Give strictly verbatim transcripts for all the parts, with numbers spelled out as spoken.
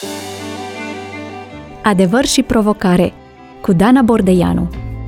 Adevăr și provocare cu Dana Bordeianu.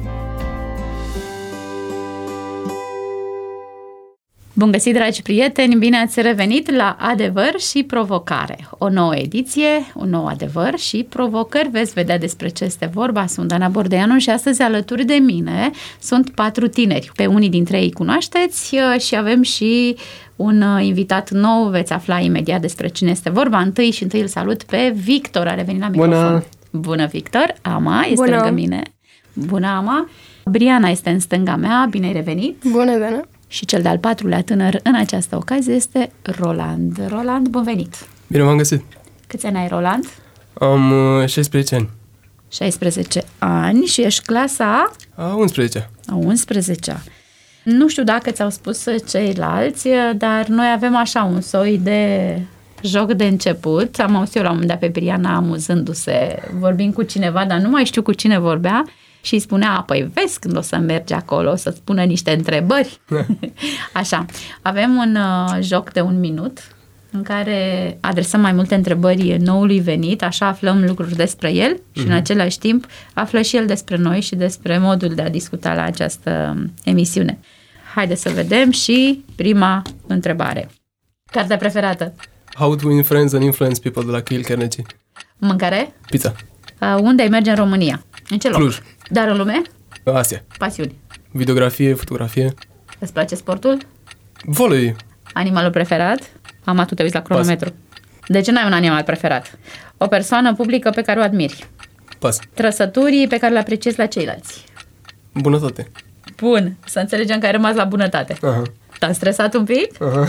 Bun găsit, dragi prieteni! Bine ați revenit la Adevăr și provocare. O nouă ediție, un nou adevăr și provocări. Veți vedea despre ce este vorba. Sunt Dana Bordeianu și astăzi alături de mine sunt patru tineri. Pe unii dintre ei îi cunoașteți și avem și un invitat nou. Veți afla imediat despre cine este vorba. Întâi și întâi îl salut pe Victor. A revenit la microfon. Bună! Bună, Victor! Ama este Bună. lângă mine. Bună, Ama! Briana este în stânga mea. Bine ai revenit! Bună, Dana! Și cel de-al patrulea tânăr în această ocazie este Roland. Roland, bun venit! Bine v-am găsit! Câți ani ai, Roland? Am uh, șaisprezece ani. șaisprezece ani și ești clasa A unsprezecea. a unsprezecea. Nu știu dacă ți-au spus ceilalți, dar noi avem așa un soi de joc de început. Am auzit eu la un moment dat pe Briana amuzându-se, vorbind cu cineva, dar nu mai știu cu cine vorbea. Și îi spunea, păi vezi când o să mergi acolo, o să-ți pună niște întrebări. Așa, avem un uh, joc de un minut în care adresăm mai multe întrebări noului venit, așa aflăm lucruri despre el și mm-hmm. în același timp află și el despre noi și despre modul de a discuta la această emisiune. Haideți să vedem și prima întrebare. Cartea preferată? How to Win Friends and Influence People de la Dale Carnegie. Mâncare? Pizza. Uh, unde ai merge în România? În ce loc? Cluj. Dar în lume? Asia. Pasiuni. Videografie, fotografie. Îți place sportul? Volei. Animalul preferat? Ama, tu te uiți la cronometru. Pas. De ce n-ai un animal preferat? O persoană publică pe care o admiri. Pas. Trăsături pe care le apreciezi la ceilalți. Bunătate. Bun, să înțelegem că ai rămas la bunătate. Aha. T-am stresat un pic? Aha.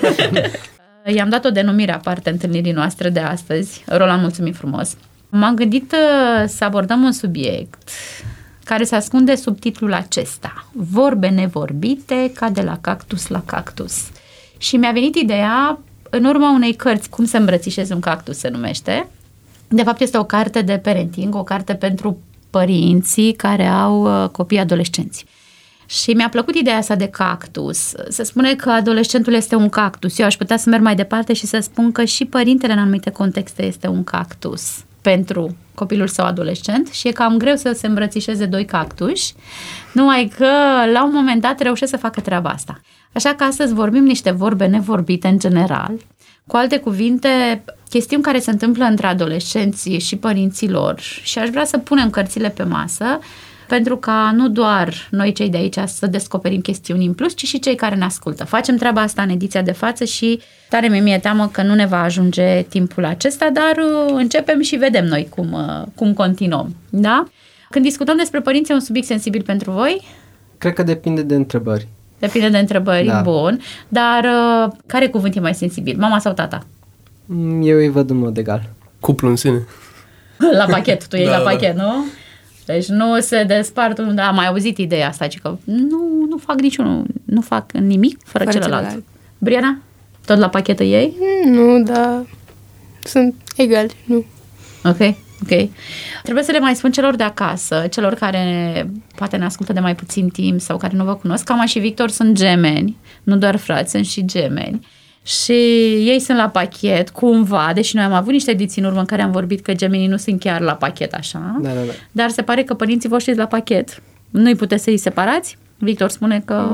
I-am dat o denumire aparte întâlnirii noastre de astăzi. Roland, mulțumim frumos. M-am gândit uh, să abordăm un subiect care se ascunde sub titlul acesta. Vorbe nevorbite ca de la cactus la cactus. Și mi-a venit ideea, în urma unei cărți, Cum să îmbrățișezi un cactus se numește. De fapt este o carte de parenting, o carte pentru părinții care au uh, copii adolescenți. Și mi-a plăcut ideea asta de cactus. Se spune că adolescentul este un cactus. Eu aș putea să merg mai departe și să spun că și părintele în anumite contexte este un cactus pentru copilul său adolescent și e cam greu să se îmbrățișeze doi cactuși, numai că la un moment dat reușesc să facă treaba asta. Așa că astăzi vorbim niște vorbe nevorbite în general, cu alte cuvinte, chestiuni care se întâmplă între adolescenți și părinții lor și aș vrea să punem cărțile pe masă pentru ca nu doar noi cei de aici să descoperim chestiuni în plus, ci și cei care ne ascultă. Facem treaba asta în ediția de față și tare mi-e teamă că nu ne va ajunge timpul acesta, dar începem și vedem noi cum, cum continuăm. Da? Când discutăm despre părinți, e un subiect sensibil pentru voi? Cred că depinde de întrebări. Depinde de întrebări, da. Bun. Dar care cuvânt e mai sensibil? Mama sau tata? Eu îi văd în mod egal. Cuplu în sine. La pachet, tu iei da, la pachet, da. Nu? Deci nu se despart, am mai auzit ideea asta, ci că nu, nu fac niciunul, nu fac nimic fără, fără celălalt. celălalt. Briana? Tot la pachetă ei? Nu, dar sunt egali, nu. Ok, ok. Trebuie să le mai spun celor de acasă, celor care poate ne ascultă de mai puțin timp sau care nu vă cunosc, că Ama și Victor sunt gemeni, nu doar frați, sunt și gemeni. Și ei sunt la pachet, cumva, deși noi am avut niște ediții în urmă în care am vorbit că gemenii nu sunt chiar la pachet așa, da, da, da. Dar se pare că părinții voștri sunt la pachet. Nu-i puteți să-i separați? Victor spune că...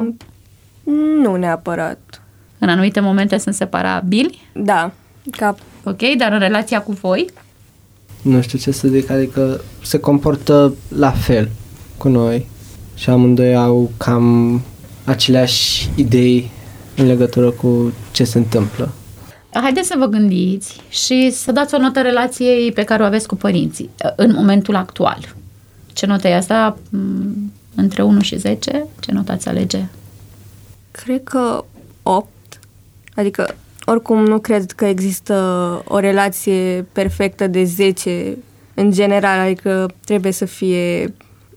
Nu neapărat. În anumite momente sunt separabili? Da. Ca... Ok, dar în relația cu voi? Nu știu ce să zic, adică se comportă la fel cu noi și amândoi au cam aceleași idei în legătură cu ce se întâmplă. Haideți să vă gândiți și să dați o notă relației pe care o aveți cu părinții în momentul actual. Ce notă e asta? Între unu și zece? Ce notă ați alege? Cred că opt. Adică, oricum, nu cred că există o relație perfectă de zece în general. Adică trebuie să fie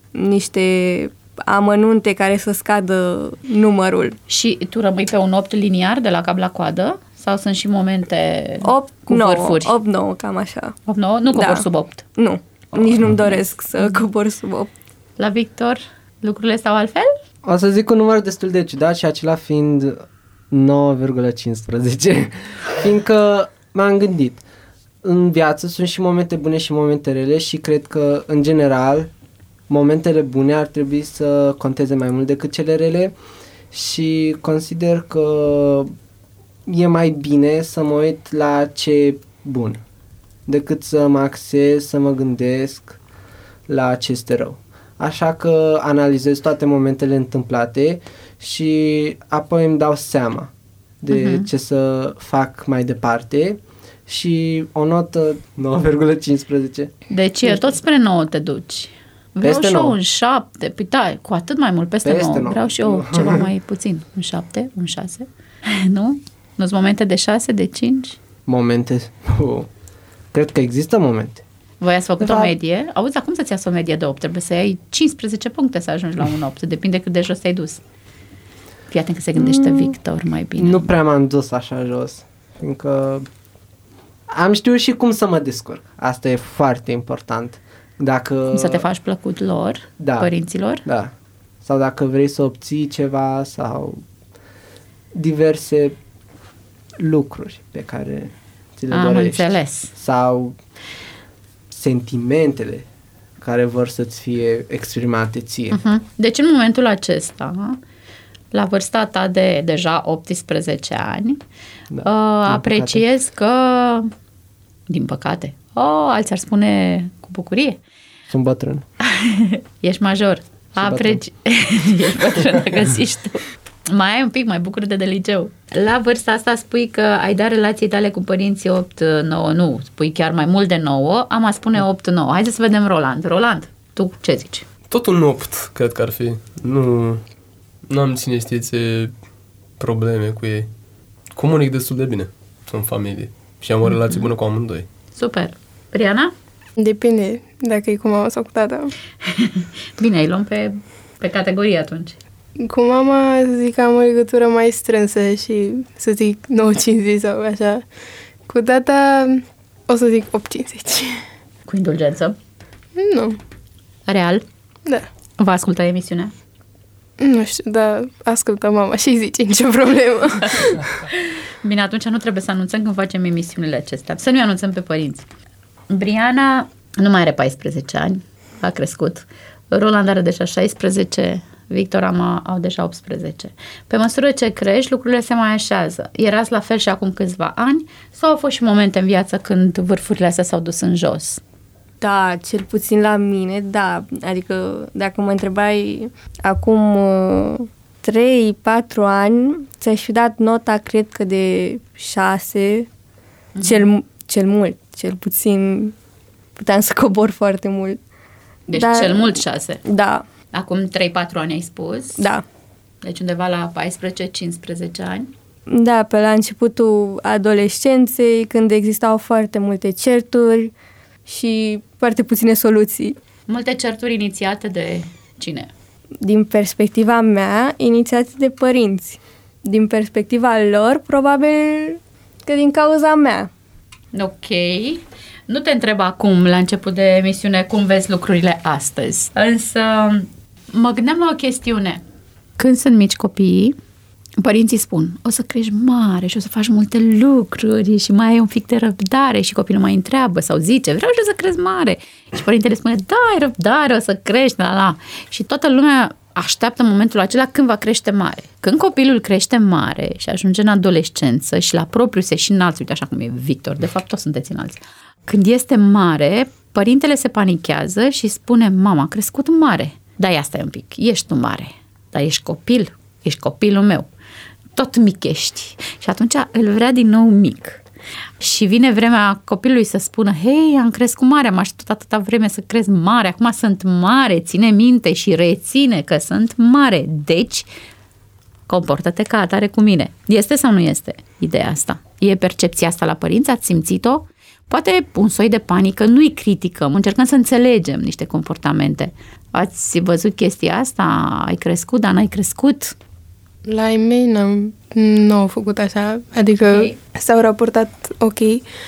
niște amănunte care să scadă numărul. Și tu rămâi pe un opt liniar de la cap la coadă? Sau sunt și momente opt, cu nouă, vârfuri? opt nouă, cam așa. opt nouă? Nu cobor da. sub opt? Nu, oh. Nici nu-mi doresc să cobor sub opt. La Victor, lucrurile stau altfel? O să zic un număr destul de ciudat și acela fiind nouă virgulă cincisprezece, fiindcă m-am gândit. în viață sunt și momente bune și momente rele și cred că, în general, momentele bune ar trebui să conteze mai mult decât cele rele și consider că e mai bine să mă uit la ce e bun decât să mă axez, să mă gândesc la ce este rău. Așa că analizez toate momentele întâmplate și apoi îmi dau seama de uh-huh. ce să fac mai departe și o notă nouă virgulă cincisprezece. Deci e tot spre nouă te duci. Vreau Peste și eu nouă. un șapte, păi da, cu atât mai mult, peste, Peste nouă. nouă. Vreau și eu ceva mai puțin, un șapte, un șase. Nu? Nu-s momente de șase, de cinci? Momente, uh, cred că există momente. Voi ați făcut De o fapt- medie? Auzi, dar cum să-ți iasă o medie de opt? Trebuie să iei cincisprezece puncte să ajungi la un opt. Depinde cât de jos te-ai dus. Fii atent că se gândește Mm, Victor mai bine. Nu prea m-am dus așa jos, fiindcă am știut și cum să mă descurc. Asta e foarte important. Dacă, Cum să te faci plăcut lor, Da. părinților? Da. Sau dacă vrei să obții ceva sau diverse lucruri pe care ți le Am dorești. înțeles. Sau sentimentele care vor să-ți fie exprimate ție. Uh-huh. Deci în momentul acesta, la vârsta ta de deja optsprezece ani, Da, uh, din apreciez că, din păcate, oh, alții ar spune cu bucurie, Sunt bătrân. ești major. Apreci... ești bătrân, găsiști tu. Mai ai un pic, mai bucură-te de liceu. La vârsta asta spui că ai dat relații tale cu părinții opt nouă, nu, spui chiar mai mult de nouă, am a spune opt nouă. Haideți să vedem Roland. Roland, tu ce zici? Tot un opt, cred că ar fi. Nu, nu am, cine știți, probleme cu ei. Comunic destul de bine. Sunt familie. Și am o relație bună cu amândoi. Super. Riana? Depinde dacă e cu mama sau cu tata. Bine, îi luăm pe, pe categorie atunci. Cu mama zic că am o legătură mai strânsă și să zic nouă cincizeci sau așa. Cu tata o să zic opt cincizeci. Cu indulgență. Nu, Real. da. Va asculta emisiunea. Nu știu, dar ascultă mama și zice, nicio problemă. Bine, atunci nu trebuie să anunțăm când facem emisiunile acestea. Să nu anunțăm pe părinți. Briana nu mai are paisprezece ani, a crescut. Roland are deja șaisprezece, Victor Ama au deja optsprezece. Pe măsură ce crești, lucrurile se mai așează. Erați la fel și acum câțiva ani sau au fost și momente în viață când vârfurile astea s-au dus în jos? Da, cel puțin la mine, da. Adică dacă mă întrebai acum trei patru ani, ți-aș fi dat nota, cred că de șase, mm-hmm. cel, cel mult, cel puțin puteam să cobor foarte mult. Deci Dar, cel mult șase. Da, Acum trei patru ani ai spus? da. Deci undeva la paisprezece cincisprezece ani? Da, pe la începutul adolescenței, când existau foarte multe certuri și foarte puține soluții. Multe certuri inițiate de cine? Din perspectiva mea, inițiate de părinți. Din perspectiva lor, probabil că din cauza mea. Ok. Nu te întreb acum, la început de emisiune, cum vezi lucrurile astăzi. Însă mă gândeam la o chestiune. Când sunt mici copiii, părinții spun, o să crești mare și o să faci multe lucruri și mai ai un pic de răbdare și copilul mai întreabă sau zice, vreau și eu să cresc mare. Și părintele spune, da, ai răbdare, o să crești, la la. Și toată lumea așteaptă momentul acela când va crește mare. Când copilul crește mare și ajunge în adolescență și la propriu se și înalți, uite așa cum e Victor, de fapt toți sunteți înalți. Când este mare, părintele se panichează și spune, mama, a crescut mare. Da, ia stai un pic, ești tu mare, dar ești copil, ești copilul meu. Tot mic ești. Și atunci îl vrea din nou mic. Și vine vremea copilului să spună, hei, am crescut mare, am așteptat atâta vreme să cresc mare, acum sunt mare, ține minte și reține că sunt mare. Deci, comportă-te ca atare cu mine. Este sau nu este ideea asta? E percepția asta la părinți? Ați simțit-o? Poate un soi de panică, nu-i criticăm, încercăm să înțelegem niște comportamente. Ați văzut chestia asta? Ai crescut, dar n-ai crescut? La ei mei n-am, nu au făcut așa, adică Okay. s-au raportat ok,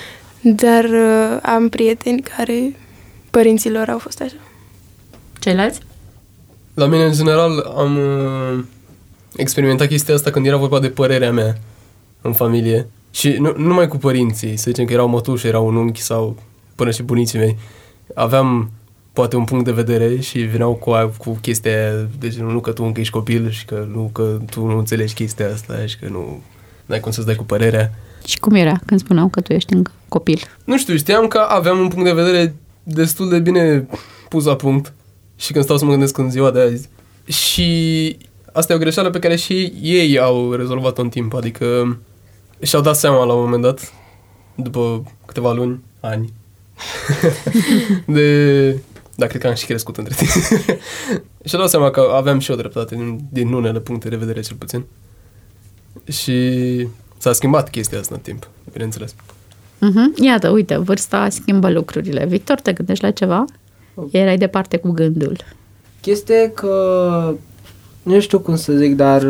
dar uh, am prieteni care părinților au fost așa. Ceilalți? La mine, în general, am uh, experimentat chestia asta când era vorba de părerea mea în familie. Și nu nu numai cu părinții, să zicem că erau mătuși, erau un unchi sau până și bunicii mei, aveam poate un punct de vedere și veneau cu, cu chestia aia, de genul, nu că tu încă ești copil și că nu că tu nu înțelegi chestia asta și că nu n-ai cum să-ți dai cu părerea. Și cum era când spuneau că tu ești încă copil? Nu știu, știam că aveam un punct de vedere destul de bine pus la punct și când stau să mă gândesc în ziua de azi. Și asta e o greșeală pe care și ei au rezolvat-o în timp, adică și-au dat seama la un moment dat, după câteva luni, ani, de... Da, cred că am și crescut între timp. Și-au dat seama că aveam și o dreptate din, din unele puncte de vedere, cel puțin. Și s-a schimbat chestia asta în timp, bineînțeles. Uh-huh. Iată, uite, vârsta schimbă lucrurile. Victor, te gândești la ceva? Erai departe cu gândul. Chestia e că, nu știu cum să zic, dar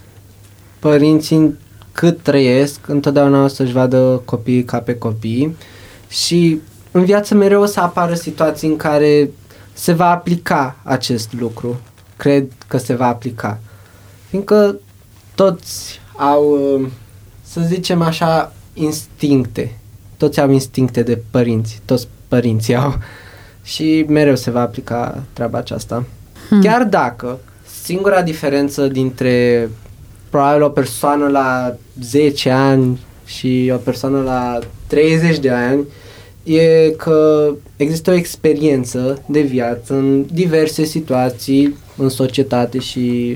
părinții cât trăiesc, întotdeauna o să-și vadă copiii ca pe copii și în viață mereu o să apară situații în care se va aplica acest lucru. Cred că se va aplica. Fiindcă toți au, să zicem așa, instincte. Toți au instincte de părinți. Toți părinții au. Și mereu se va aplica treaba aceasta. Hmm. Chiar dacă singura diferență dintre probabil o persoană la zece ani și o persoană la treizeci de ani e că există o experiență de viață în diverse situații în societate și,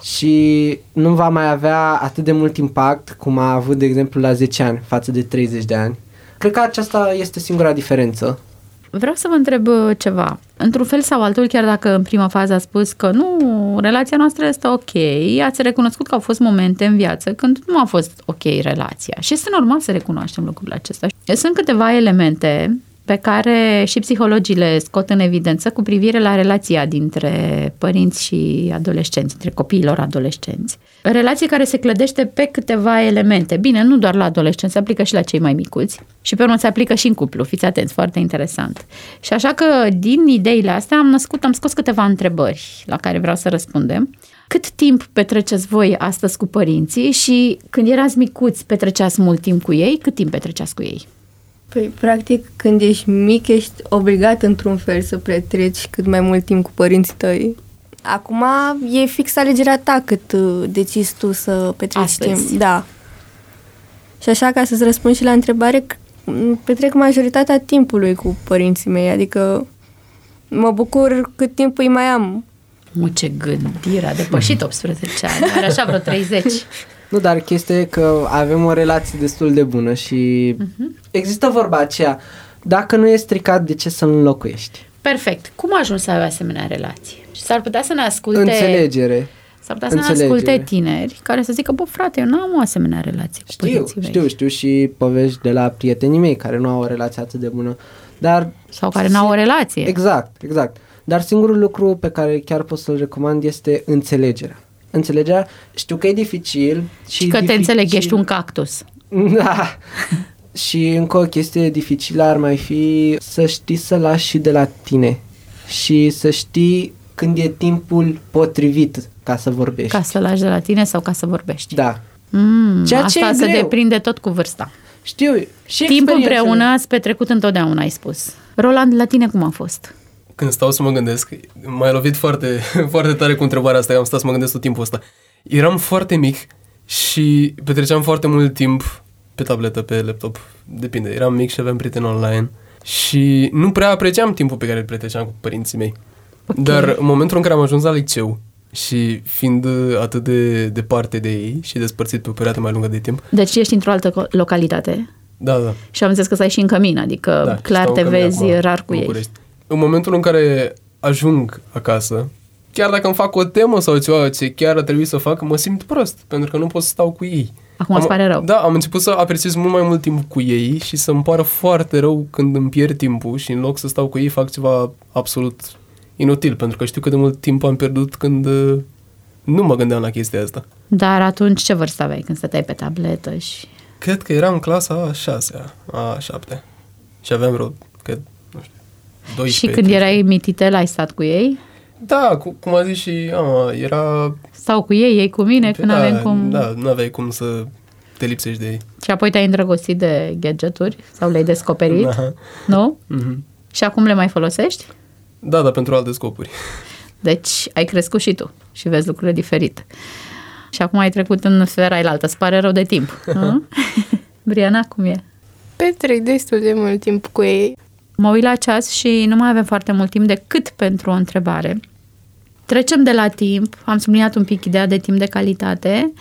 și nu va mai avea atât de mult impact cum a avut, de exemplu, la zece ani față de treizeci de ani. Cred că aceasta este singura diferență. Vreau să vă întreb ceva. Într-un fel sau altul, chiar dacă în prima fază a spus că nu, relația noastră este ok, ați recunoscut că au fost momente în viață când nu a fost ok relația. Și este normal să recunoaștem lucrurile acestea. Sunt câteva elemente pe care și psihologii le scot în evidență cu privire la relația dintre părinți și adolescenți, între copiilor adolescenți. Relație care se clădește pe câteva elemente. Bine, nu doar la adolescenți, se aplică și la cei mai micuți și pe urmă se aplică și în cuplu. Fiți atenți, foarte interesant. Și așa că din ideile astea am născut, am scos câteva întrebări la care vreau să răspundem. Cât timp petreceți voi astăzi cu părinții și când erați micuți petreceați mult timp cu ei? Cât timp petreceați cu ei? Păi, practic, când ești mic, ești obligat într-un fel să petreci cât mai mult timp cu părinții tăi. Acum e fix alegerea ta cât decizi tu să petreci Astăzi. timp. Da. Și așa, ca să-ți răspund și la întrebare, petrec majoritatea timpului cu părinții mei, adică mă bucur cât timp îi mai am. Mă, ce gândire, a depășit optsprezece ani, are așa vreo treizeci. Nu, dar chestia e că avem o relație destul de bună și uh-huh. există vorba aceea, dacă nu e stricat, de ce să nu înlocuiești? Perfect. Cum ajungi să ai o asemenea relație? Și s-ar putea să ne asculte... Înțelegere. S-ar putea să ne asculte tineri care să zică, bă, frate, eu nu am o asemenea relație cu știu, știu, știu și povești de la prietenii mei care nu au o relație atât de bună, dar... Sau care nu au o relație. Exact, exact. Dar singurul lucru pe care chiar pot să-l recomand este înțelegerea. Înțelegerea, știu că e dificil și... Și că dificil... te înțeleg, ești un cactus. Da. Și încă o chestie dificilă ar mai fi să știi să lași și de la tine și să știi când e timpul potrivit ca să vorbești. Ca să lași de la tine sau ca să vorbești. Da. Mm, Ceea ce asta e se greu. deprinde tot cu vârsta. Știu. Și Timp împreună ați petrecut întotdeauna, ai spus. Roland, la tine cum a fost? Când stau să mă gândesc, m-ai lovit foarte, foarte tare cu întrebarea asta, că am stat să mă gândesc tot timpul ăsta. Eram foarte mic și petreceam foarte mult timp pe tabletă, pe laptop, depinde. Eram mic și aveam prieteni online și nu prea apreciam timpul pe care îl petreceam cu părinții mei. Okay. Dar în momentul în care am ajuns la liceu și fiind atât de departe de ei și despărțit pe o perioadă mai lungă de timp... Deci ești într-o altă localitate? Da, da. Și am înțeles că stai și în Cămin, adică da, clar te vezi acum, rar cu ei. În momentul în care ajung acasă, chiar dacă îmi fac o temă sau ceva ce chiar ar trebui să fac, mă simt prost, pentru că nu pot să stau cu ei. Acum îți pare rău. Da, am început să apreciez mult mai mult timp cu ei și să-mi pară foarte rău când îmi pierd timpul și în loc să stau cu ei fac ceva absolut inutil, pentru că știu cât de mult timp am pierdut când uh, nu mă gândeam la chestia asta. Dar atunci ce vârstă aveai când stăteai pe tabletă și... Cred că eram în clasa a șasea, a șaptea și aveam vreo, cred, nu știu, doisprezece. Și când erai mititel, ai stat cu ei? Da, cu, cum a zis și ama, era... Stau cu ei, ei cu mine, că da, n-aveam cum... Da, nu aveai cum să te lipsești de ei. Și apoi te-ai îndrăgostit de gadgeturi sau le-ai descoperit, Aha. nu? Mm-hmm. Și acum le mai folosești? Da, dar pentru alte scopuri. Deci ai crescut și tu și vezi lucrurile diferite. Și acum ai trecut în sfera ailaltă. Îți pare rău de timp. Briana, cum e? Petrec destul de mult timp cu ei. Mă uit la ceas și nu mai avem foarte mult timp decât pentru o întrebare. Trecem de la timp, am subliniat un pic ideea de timp de calitate,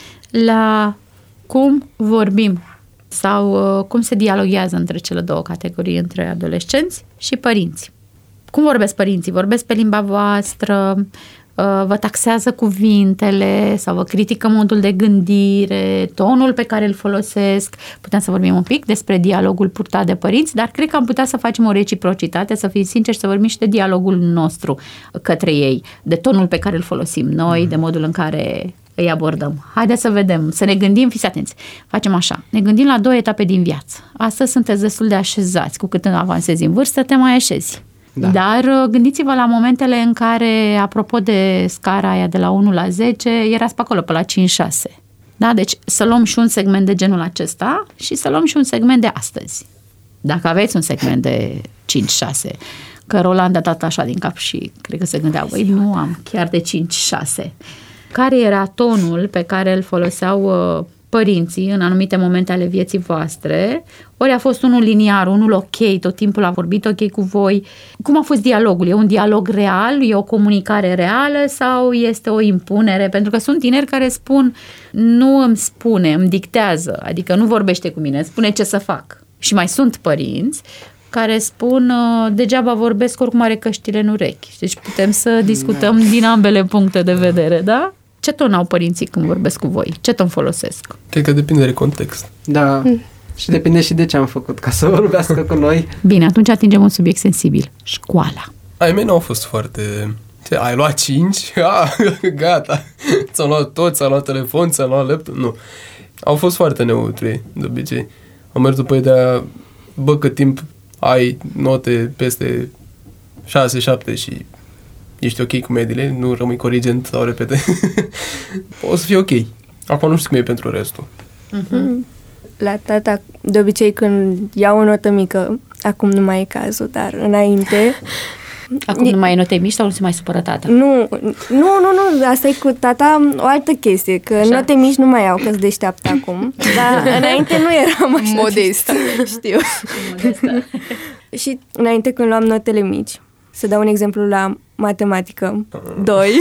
la cum vorbim sau uh, cum se dialoghează între cele două categorii, între adolescenți și părinți. Cum vorbesc părinții? Vorbesc pe limba voastră, uh, vă taxează cuvintele sau vă critică modul de gândire, tonul pe care îl folosesc. Putem să vorbim un pic despre dialogul purtat de părinți, dar cred că am putea să facem o reciprocitate, să fim sinceri, să vorbim și de dialogul nostru către ei, de tonul pe care îl folosim noi, de modul în care îi abordăm. Haideți să vedem, să ne gândim, fiți atenți. Facem așa, ne gândim la două etape din viață. Astăzi sunteți destul de așezați, cu cât avansezi în vârstă, te mai așezi. Da. Dar gândiți-vă la momentele în care, apropo de scara aia de la unu la zece, erați pe acolo, pe la cinci șase. Da? Deci să luăm și un segment de genul acesta și să luăm și un segment de astăzi. Dacă aveți un segment de cinci șase, că Roland a dat așa din cap și cred că se gândea, băi, nu am chiar de cinci șase. Care era tonul pe care îl foloseau uh, părinții în anumite momente ale vieții voastre? Ori a fost unul liniar, unul ok, tot timpul a vorbit ok cu voi? Cum a fost dialogul? E un dialog real? E o comunicare reală sau este o impunere? Pentru că sunt tineri care spun, nu îmi spune, îmi dictează, adică nu vorbește cu mine, spune ce să fac. Și mai sunt părinți care spun, degeaba vorbesc, oricum are căștile în urechi. Deci putem să discutăm da. din ambele puncte de vedere, da? Ce ton au părinții când vorbesc cu voi? Ce ton folosesc? Cred că depinde de context. Da, mm. și depinde și de ce am făcut ca să vorbească cu noi. Bine, atunci atingem un subiect sensibil. Școala. Ai mei nu au fost foarte... Ai luat cinci? Ah, gata. Ți-am luat tot, ți-am luat telefon, ți-am luat laptop? Nu. Au fost foarte neutri, de obicei. Am mers după ideea, bă, cât timp ai note peste șase șapte și ești ok cu mediile, nu rămâi corigent sau repete, o să fie ok. Acum nu știu cum e pentru restul. Uh-huh. La tata, de obicei când iau o notă mică, acum nu mai e cazul, dar înainte... Acum nu mai e note mici sau nu se mai supără tata? Nu, nu, nu, nu, asta e cu tata o altă chestie, că așa. Note mici nu mai au, că-s deșteaptă acum, dar înainte nu eram așa. Modest. Știu. Modesta. Și înainte când luam notele mici, să dau un exemplu la matematică, doi,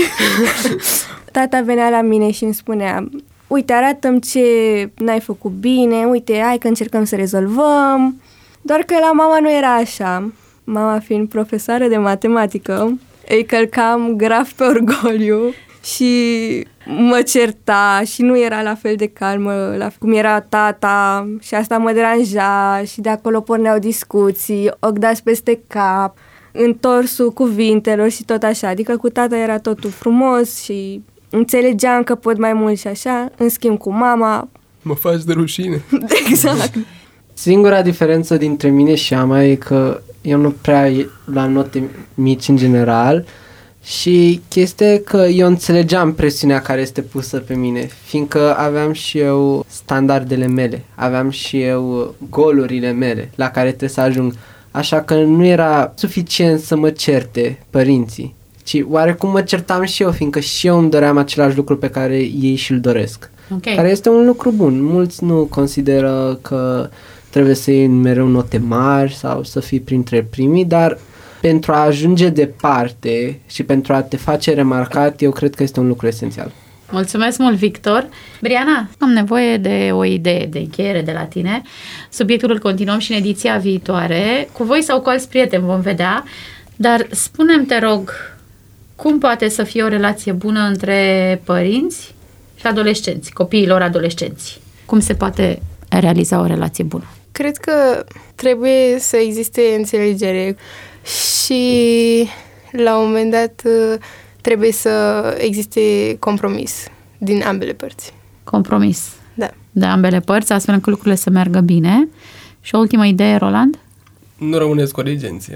tata venea la mine și îmi spunea, uite, arată-mi ce n-ai făcut bine, uite, hai că încercăm să rezolvăm, doar că la mama nu era așa. Mama fiind profesoară de matematică, îi călcam grav pe orgoliu și mă certa și nu era la fel de calmă la cum era tata și asta mă deranja și de acolo porneau discuții, ogdați peste cap, întorsul cuvintelor și tot așa. Adică cu tata era totul frumos și înțelegeam că pot mai mult și așa, în schimb cu mama... Mă faci de rușine. Exact. Singura diferență dintre mine și Ama e că eu nu prea la note mici în general și chestia e că eu înțelegeam presiunea care este pusă pe mine, fiindcă aveam și eu standardele mele, aveam și eu golurile mele la care trebuie să ajung, așa că nu era suficient să mă certe părinții, ci oarecum mă certam și eu, fiindcă și eu îmi doream același lucru pe care ei și-l doresc, okay. Care este un lucru bun. Mulți nu consideră că trebuie să iei mereu note mari sau să fii printre primii, dar pentru a ajunge departe și pentru a te face remarcat, eu cred că este un lucru esențial. Mulțumesc mult, Victor. Briana, am nevoie de o idee de încheiere de la tine. Subiectul îl continuăm și în ediția viitoare. Cu voi sau cu alți prieteni vom vedea, dar spune-mi, te rog, cum poate să fie o relație bună între părinți și adolescenți, copiilor adolescenți? Cum se poate realiza o relație bună? Cred că trebuie să existe înțelegere și la un moment dat trebuie să existe compromis din ambele părți. Compromis. Da. De ambele părți, astfel încât lucrurile să meargă bine. Și o ultimă idee, Roland? Nu rămâneți corigenți.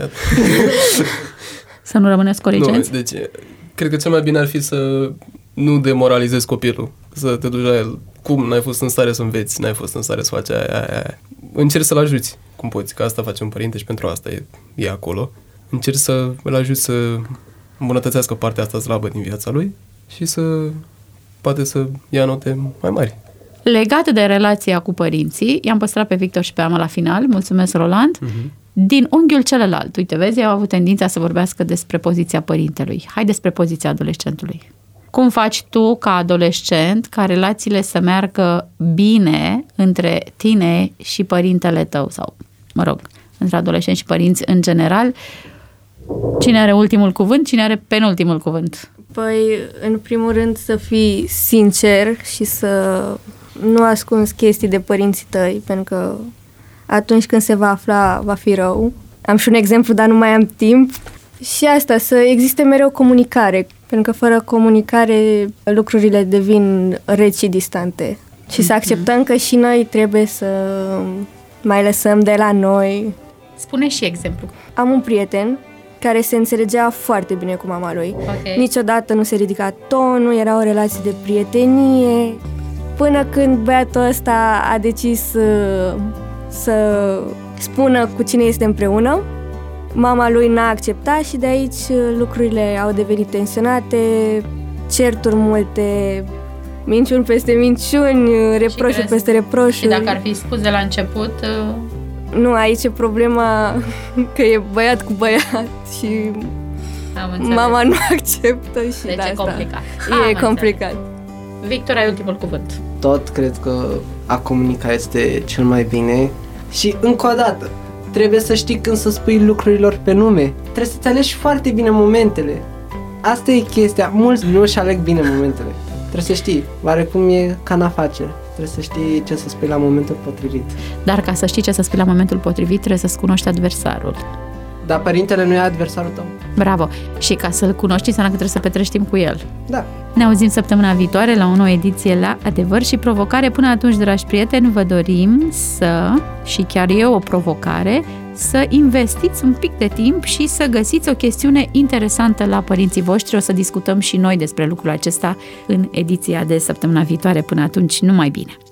Să nu rămâneți corigenți? Nu, deci cred că cel mai bine ar fi să nu demoralizezi copilul, să te duci la el cum, n-ai fost în stare să înveți, n-ai fost în stare să faci aia, aia, aia. Încerci să-l ajuți cum poți, că asta face un părinte și pentru asta e, e acolo. Încerci să îl ajuți să îmbunătățească partea asta slabă din viața lui și să poate să ia note mai mari. Legat de relația cu părinții, i-am păstrat pe Victor și pe Ama la final, mulțumesc Roland, uh-huh. Din unghiul celălalt. Uite, vezi, eu au avut tendința să vorbească despre poziția părintelui. Hai despre poziția adolescentului. Cum faci tu, ca adolescent, ca relațiile să meargă bine între tine și părintele tău? Sau, mă rog, între adolescenți și părinți în general? Cine are ultimul cuvânt, cine are penultimul cuvânt? Păi, în primul rând, să fii sincer și să nu ascunzi chestii de părinții tăi, pentru că atunci când se va afla, va fi rău. Am și un exemplu, dar nu mai am timp. Și asta, să existe mereu comunicare, pentru că fără comunicare lucrurile devin reci și distante. Și mm-hmm. să acceptăm că și noi trebuie să mai lăsăm de la noi. Spune și exemplu. Am un prieten care se înțelegea foarte bine cu mama lui. Okay. Niciodată nu se ridica tonul, era o relație de prietenie. Până când băiatul ăsta a decis să, să spună cu cine este împreună, mama lui n-a acceptat și de aici lucrurile au devenit tensionate, certuri multe, minciuni peste minciuni, reproșuri peste reproșuri. Și dacă ar fi spus de la început... Nu, aici e problema că e băiat cu băiat și mama nu acceptă și deci de asta. e complicat. E Am complicat. Înțeles. Victor, ai ultimul cuvânt. Tot cred că a comunica este cel mai bine și încă o dată trebuie să știi când să spui lucrurilor pe nume. Trebuie să-ți alegi foarte bine momentele. Asta e chestia. Mulți nu își aleg bine momentele. Trebuie să știi. Oarecum e ca în afaceri. Trebuie să știi ce să spui la momentul potrivit. Dar ca să știi ce să spui la momentul potrivit, trebuie să-ți cunoști adversarul. Dar părintele nu e adversarul tău. Bravo! Și ca să-l cunoști, înseamnă că trebuie să petrești timp cu el. Da. Ne auzim săptămâna viitoare la o nouă ediție la Adevăr și Provocare. Până atunci, dragi prieteni, vă dorim să, și chiar e o provocare, să investiți un pic de timp și să găsiți o chestiune interesantă la părinții voștri. O să discutăm și noi despre lucrul acesta în ediția de săptămâna viitoare. Până atunci, numai bine!